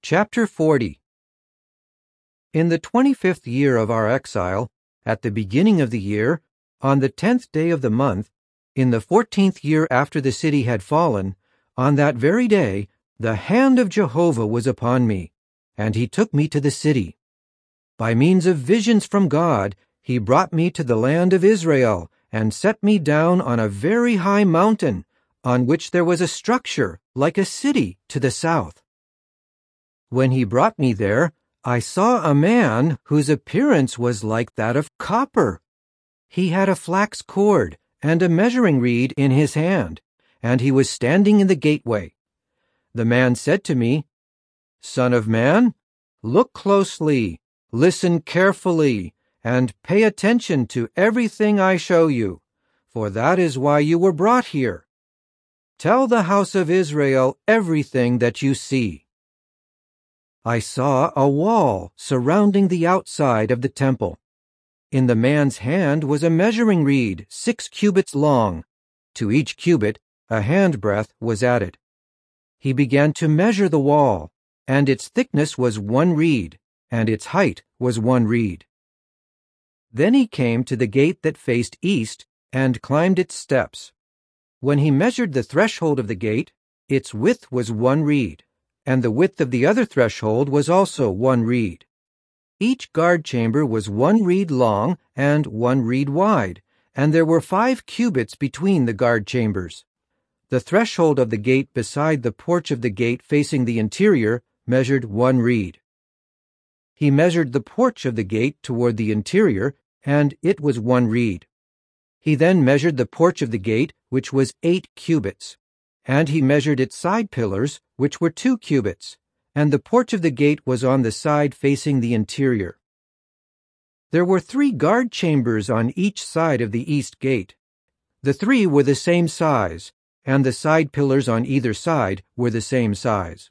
Chapter 40. In the 25th year of our exile, at the beginning of the year, on the 10th day of the month, in the 14th year after the city had fallen, on that very day, the hand of Jehovah was upon me, and he took me to the city. By means of visions from God, he brought me to the land of Israel, and set me down on a very high mountain, on which there was a structure like a city to the south. When he brought me there, I saw a man whose appearance was like that of copper. He had a flax cord and a measuring reed in his hand, and he was standing in the gateway. The man said to me, "Son of man, look closely, listen carefully, and pay attention to everything I show you, for that is why you were brought here. Tell the house of Israel everything that you see." I saw a wall surrounding the outside of the temple. In the man's hand was a measuring reed 6 cubits long. To each cubit a handbreadth was added. He began to measure the wall, and its thickness was 1 reed, and its height was 1 reed. Then he came to the gate that faced east and climbed its steps. When he measured the threshold of the gate, its width was 1 reed, and the width of the other threshold was also 1 reed. Each guard chamber was 1 reed long and 1 reed wide, and there were 5 cubits between the guard chambers. The threshold of the gate beside the porch of the gate facing the interior measured 1 reed. He measured the porch of the gate toward the interior, and it was 1 reed. He then measured the porch of the gate, which was 8 cubits. And he measured its side pillars, which were 2 cubits, and the porch of the gate was on the side facing the interior. There were 3 guard chambers on each side of the east gate. The 3 were the same size, and the side pillars on either side were the same size.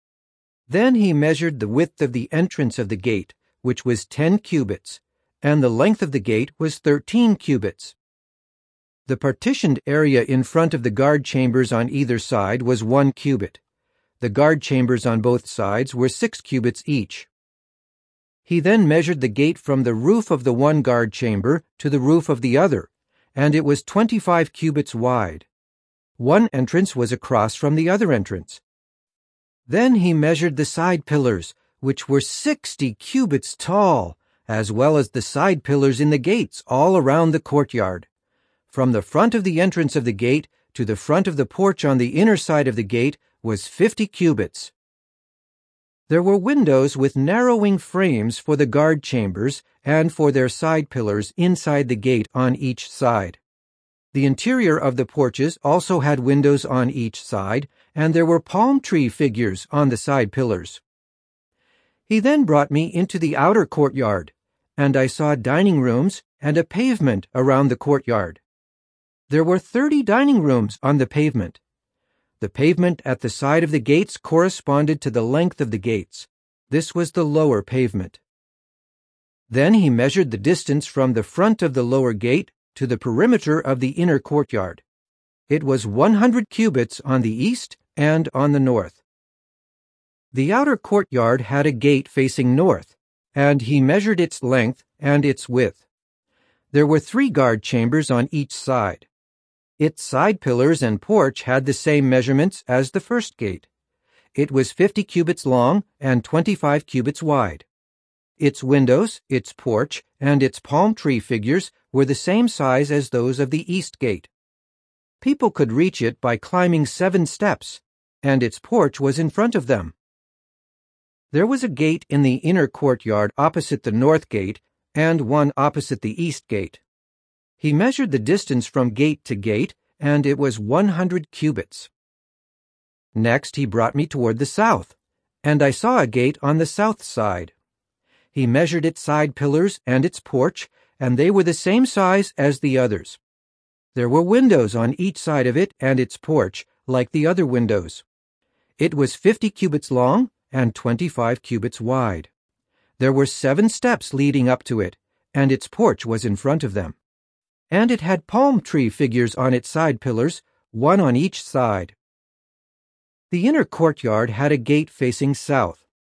Then he measured the width of the entrance of the gate, which was 10 cubits, and the length of the gate was 13 cubits. The partitioned area in front of the guard chambers on either side was 1 cubit. The guard chambers on both sides were 6 cubits each. He then measured the gate from the roof of the one guard chamber to the roof of the other, and it was 25 cubits wide. One entrance was across from the other entrance. Then he measured the side pillars, which were 60 cubits tall, as well as the side pillars in the gates all around the courtyard. From the front of the entrance of the gate to the front of the porch on the inner side of the gate was 50 cubits. There were windows with narrowing frames for the guard chambers and for their side pillars inside the gate on each side. The interior of the porches also had windows on each side, and there were palm tree figures on the side pillars. He then brought me into the outer courtyard, and I saw dining rooms and a pavement around the courtyard. There were 30 dining rooms on the pavement. The pavement at the side of the gates corresponded to the length of the gates. This was the lower pavement. Then he measured the distance from the front of the lower gate to the perimeter of the inner courtyard. It was 100 cubits on the east and on the north. The outer courtyard had a gate facing north, and he measured its length and its width. There were 3 guard chambers on each side. Its side pillars and porch had the same measurements as the first gate. It was 50 cubits long and 25 cubits wide. Its windows, its porch, and its palm tree figures were the same size as those of the east gate. People could reach it by climbing 7 steps, and its porch was in front of them. There was a gate in the inner courtyard opposite the north gate and one opposite the east gate. He measured the distance from gate to gate, and it was 100 cubits. Next he brought me toward the south, and I saw a gate on the south side. He measured its side pillars and its porch, and they were the same size as the others. There were windows on each side of it and its porch, like the other windows. It was 50 cubits long and 25 cubits wide. There were 7 steps leading up to it, and its porch was in front of them. And it had palm tree figures on its side pillars, 1 on each side. The inner courtyard had a gate facing south.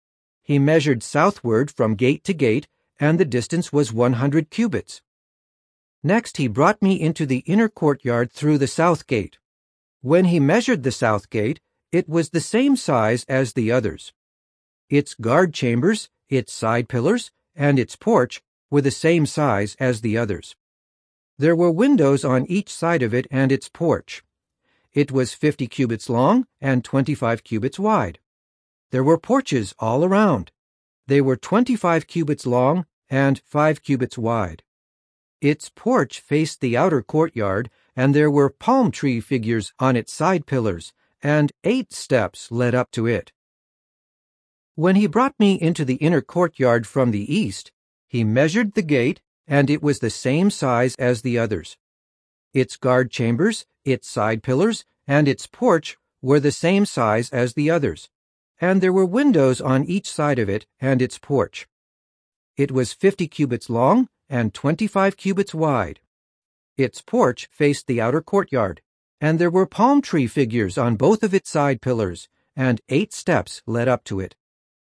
He measured southward from gate to gate, and the distance was 100 cubits. Next he brought me into the inner courtyard through the south gate. When he measured the south gate, it was the same size as the others. Its guard chambers, its side pillars, and its porch were the same size as the others. There were windows on each side of it and its porch. It was 50 cubits long and 25 cubits wide. There were porches all around. They were 25 cubits long and 5 cubits wide. Its porch faced the outer courtyard, and there were palm tree figures on its side pillars, and 8 steps led up to it. When he brought me into the inner courtyard from the east, he measured the gate, and it was the same size as the others. Its guard chambers, its side pillars, and its porch were the same size as the others, and there were windows on each side of it and its porch. It was 50 cubits long and 25 cubits wide. Its porch faced the outer courtyard, and there were palm tree figures on both of its side pillars, and 8 steps led up to it.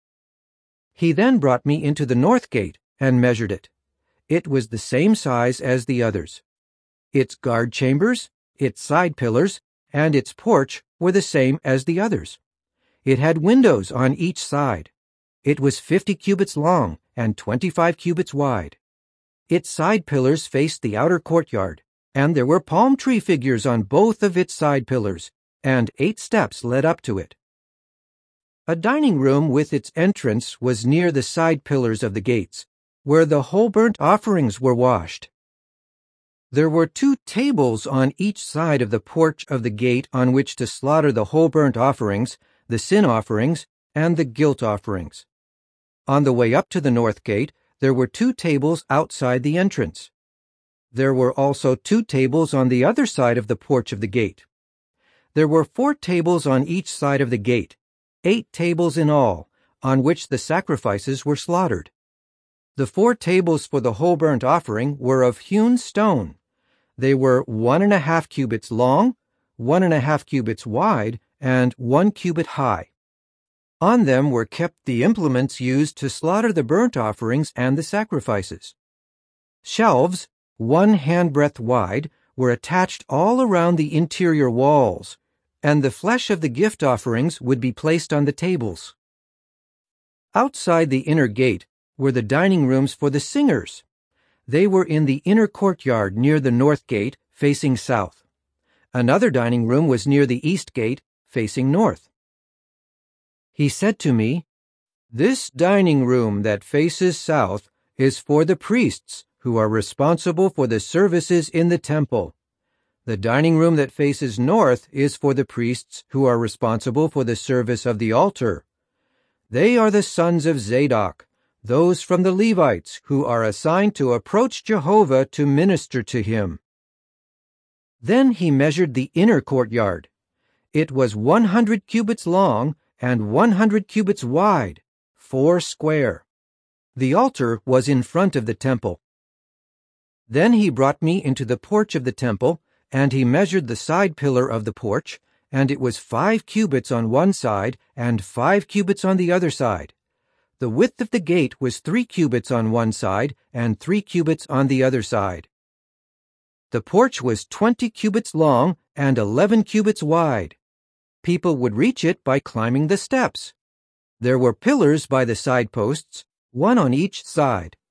He then brought me into the north gate and measured it. It was the same size as the others. Its guard chambers, its side pillars, and its porch were the same as the others. It had windows on each side. It was 50 cubits long and 25 cubits wide. Its side pillars faced the outer courtyard, and there were palm tree figures on both of its side pillars, and 8 steps led up to it. A dining room with its entrance was near the side pillars of the gates, where the whole burnt offerings were washed. There were 2 tables on each side of the porch of the gate on which to slaughter the whole burnt offerings, the sin offerings, and the guilt offerings. On the way up to the north gate, there were 2 tables outside the entrance. There were also 2 tables on the other side of the porch of the gate. There were 4 tables on each side of the gate, 8 tables in all, on which the sacrifices were slaughtered. The 4 tables for the whole burnt offering were of hewn stone. They were 1.5 cubits long, 1.5 cubits wide, and 1 cubit high. On them were kept the implements used to slaughter the burnt offerings and the sacrifices. Shelves, 1 handbreadth wide, were attached all around the interior walls, and the flesh of the gift offerings would be placed on the tables. Outside the inner gate were the dining rooms for the singers. They were in the inner courtyard near the north gate, facing south. Another dining room was near the east gate, facing north. He said to me, "This dining room that faces south is for the priests who are responsible for the services in the temple. The dining room that faces north is for the priests who are responsible for the service of the altar. They are the sons of Zadok, those from the Levites who are assigned to approach Jehovah to minister to him." Then he measured the inner courtyard. It was 100 cubits long and 100 cubits wide, 4 square. The altar was in front of the temple. Then he brought me into the porch of the temple, and he measured the side pillar of the porch, and it was 5 cubits on one side and 5 cubits on the other side. The width of the gate was 3 cubits on one side and 3 cubits on the other side. The porch was 20 cubits long and 11 cubits wide. People would reach it by climbing the steps. There were pillars by the side posts, 1 on each side.